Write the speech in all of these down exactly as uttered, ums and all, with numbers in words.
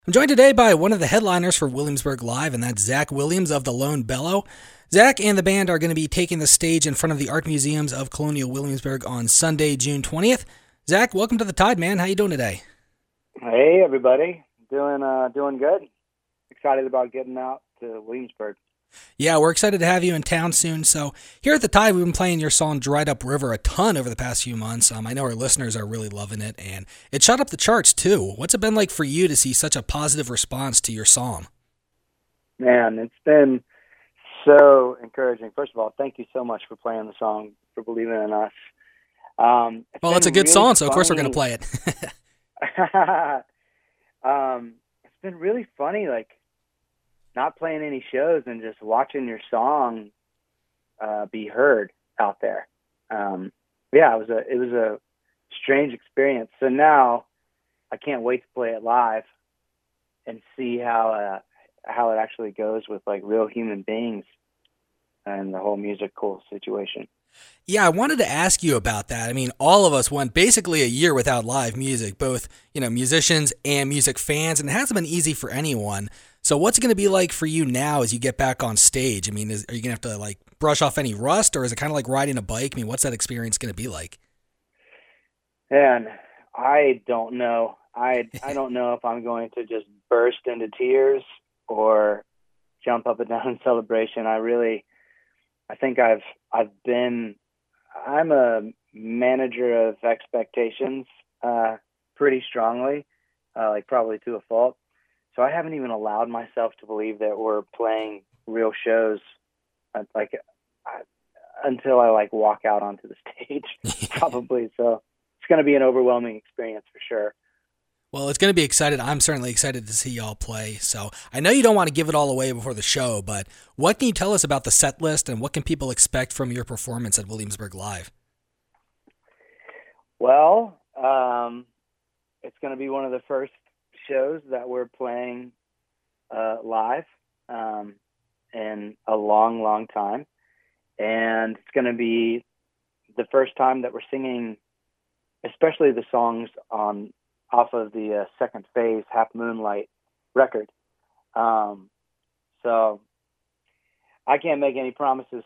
I'm joined today by one of the headliners for Williamsburg Live, and that's Zach Williams of the Lone Bellow. Zach and the band are going to be taking the stage in front of the Art Museums of Colonial Williamsburg on Sunday, June twentieth. Zach, welcome to the Tide, man. How you doing today? Hey, everybody. Doing uh, doing good. Excited about getting out to Williamsburg. Yeah, we're excited to have you in town soon. So here at the Tide, we've been playing your song Dried Up River a ton over the past few months. Um, I know our listeners are really loving it, and it shot up the charts too. What's it been like for you to see such a positive response to your song? Man, it's been so encouraging. First of all, thank you so much for playing the song, for believing in us. Um, it's well, it's a good really song, so of course we're funny. going to play it. um, it's been really funny, like, not playing any shows and just watching your song uh, be heard out there. Um, yeah, it was a it was a strange experience. So now I can't wait to play it live and see how uh, how it actually goes with like real human beings and the whole musical situation. Yeah, I wanted to ask you about that. I mean, all of us went basically a year without live music, both, you know, musicians and music fans, and it hasn't been easy for anyone. So what's it going to be like for you now as you get back on stage? I mean, is, are you going to have to like brush off any rust, or is it kind of like riding a bike? I mean, what's that experience going to be like? And I don't know. I I don't know if I'm going to just burst into tears or jump up and down in celebration. I really, I think I've I've been. I'm a manager of expectations uh, pretty strongly, uh, like probably to a fault. So I haven't even allowed myself to believe that we're playing real shows, uh, like I, until I like walk out onto the stage, probably. So it's going to be an overwhelming experience for sure. Well, it's going to be excited. I'm certainly excited to see y'all play. So I know you don't want to give it all away before the show, but what can you tell us about the set list and what can people expect from your performance at Williamsburg Live? Well, um, it's going to be one of the first shows that we're playing uh, live um, in a long, long time. And it's going to be the first time that we're singing, especially the songs on off of the uh, Second Phase Half Moonlight record. Um, so I can't make any promises.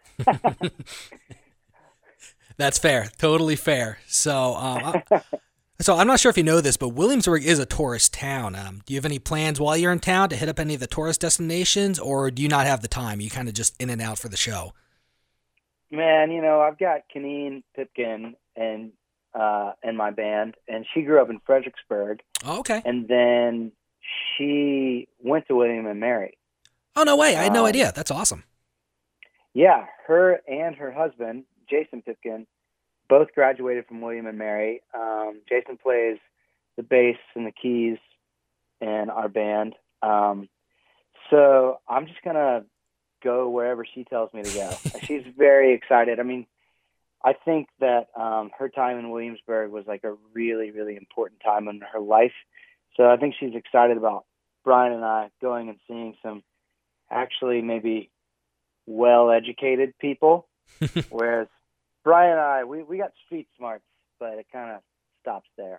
That's fair. Totally fair. So, um, I, so I'm not sure if you know this, but Williamsburg is a tourist town. Um, do you have any plans while you're in town to hit up any of the tourist destinations, or do you not have the time? You kind of just in and out for the show? Man, you know, I've got Keneen Pipkin and Uh, in my band, and she grew up in Fredericksburg. Oh, okay. And then she went to William and Mary. Oh, no way. I had no um, idea. That's awesome. Yeah, her and her husband, Jason Pipkin, both graduated from William and Mary. Um, Jason plays the bass and the keys in our band. Um, so I'm just going to go wherever she tells me to go. She's very excited. I mean, I think that um, her time in Williamsburg was like a really, really important time in her life. So I think she's excited about Brian and I going and seeing some actually maybe well-educated people, whereas Brian and I, we, we got street smarts, but it kind of stops there.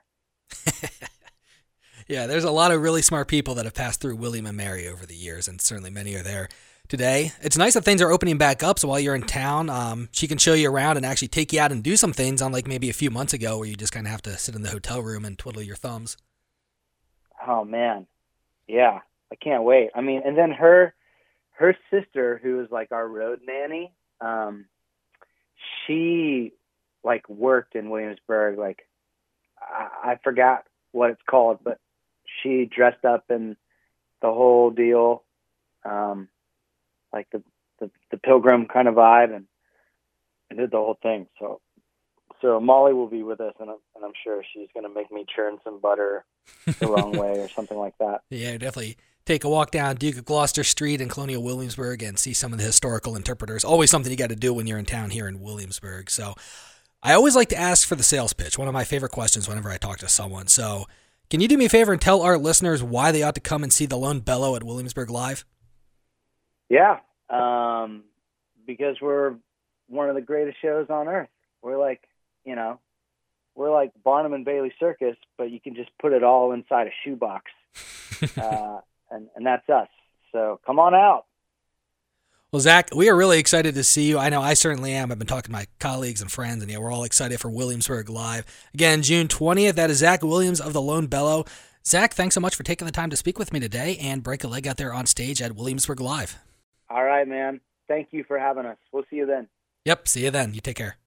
Yeah, there's a lot of really smart people that have passed through William and Mary over the years, and certainly many are there today. It's nice that things are opening back up, so while you're in town, um, she can show you around and actually take you out and do some things, unlike maybe a few months ago where you just kind of have to sit in the hotel room and twiddle your thumbs. Oh, man. Yeah, I can't wait. I mean, and then her her sister, who is like our road nanny, um, she like worked in Williamsburg. Like, I, I forgot what it's called, but she dressed up in the whole deal. Um, like the, the, the pilgrim kind of vibe, and, and did the whole thing. So, so Molly will be with us, and I'm, and I'm sure she's going to make me churn some butter the wrong way or something like that. Yeah, definitely take a walk down Duke of Gloucester Street in Colonial Williamsburg and see some of the historical interpreters. Always something you got to do when you're in town here in Williamsburg. So I always like to ask for the sales pitch, one of my favorite questions whenever I talk to someone. So can you do me a favor and tell our listeners why they ought to come and see the Lone Bellow at Williamsburg Live? Yeah, um, because we're one of the greatest shows on earth. We're like, you know, we're like Barnum and Bailey Circus, but you can just put it all inside a shoebox. uh, and, and that's us. So come on out. Well, Zach, we are really excited to see you. I know I certainly am. I've been talking to my colleagues and friends, and yeah, we're all excited for Williamsburg Live. Again, June twentieth, that is Zach Williams of the Lone Bellow. Zach, thanks so much for taking the time to speak with me today and break a leg out there on stage at Williamsburg Live. All right, man. Thank you for having us. We'll see you then. Yep, see you then. You take care.